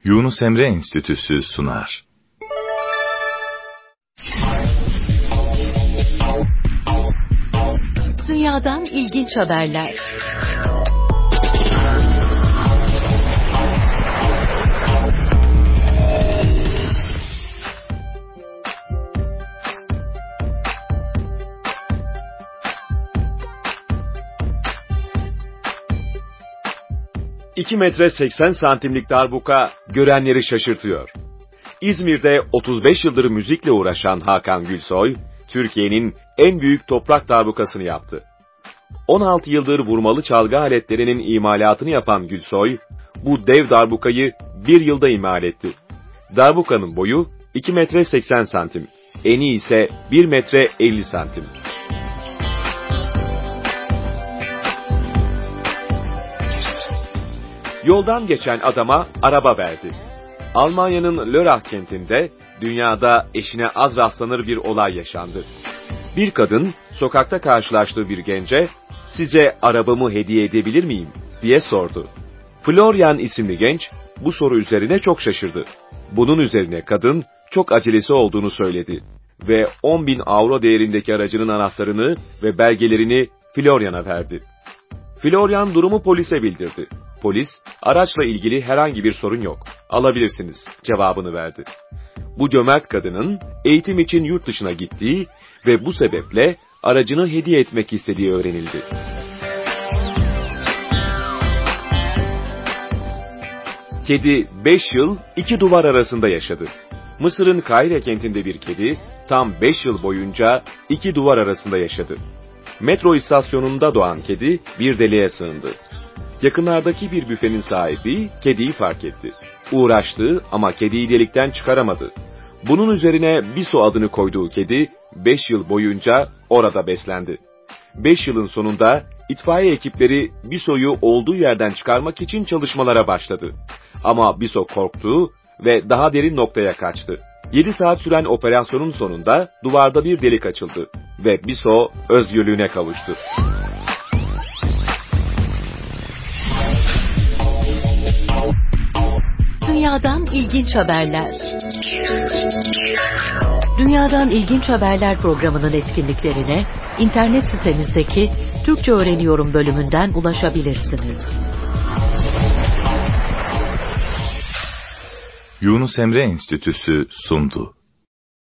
Yunus Emre Enstitüsü sunar. Dünyadan ilginç haberler. ...2 metre 80 santimlik darbuka görenleri şaşırtıyor. İzmir'de 35 yıldır müzikle uğraşan Hakan Gülsoy, Türkiye'nin en büyük toprak darbukasını yaptı. 16 yıldır vurmalı çalgı aletlerinin imalatını yapan Gülsoy, bu dev darbukayı bir yılda imal etti. Darbukanın boyu 2 metre 80 santim, eni ise 1 metre 50 santim. Yoldan geçen adama araba verdi. Almanya'nın Lörrach kentinde dünyada eşine az rastlanır bir olay yaşandı. Bir kadın sokakta karşılaştığı bir gence "Size arabamı hediye edebilir miyim?" diye sordu. Florian isimli genç bu soru üzerine çok şaşırdı. Bunun üzerine kadın çok acelesi olduğunu söyledi ve 10.000 avro değerindeki aracının anahtarını ve belgelerini Florian'a verdi. Florian durumu polise bildirdi. Polis, araçla ilgili herhangi bir sorun yok, alabilirsiniz cevabını verdi. Bu cömert kadının eğitim için yurt dışına gittiği ve bu sebeple aracını hediye etmek istediği öğrenildi. Kedi 5 yıl 2 duvar arasında yaşadı. Mısır'ın Kahire kentinde bir kedi tam 5 yıl boyunca 2 duvar arasında yaşadı. Metro istasyonunda doğan kedi bir deliğe sığındı. Yakınlardaki bir büfenin sahibi kediyi fark etti. Uğraştı ama kediyi delikten çıkaramadı. Bunun üzerine Biso adını koyduğu kedi 5 yıl boyunca orada beslendi. 5 yılın sonunda itfaiye ekipleri Biso'yu olduğu yerden çıkarmak için çalışmalara başladı. Ama Biso korktu ve daha derin noktaya kaçtı. 7 saat süren operasyonun sonunda duvarda bir delik açıldı ve Biso özgürlüğüne kavuştu. Dünyadan ilginç haberler. Dünyadan İlginç Haberler programının etkinliklerine internet sitemizdeki Türkçe Öğreniyorum bölümünden ulaşabilirsiniz. Yunus Emre Enstitüsü sundu.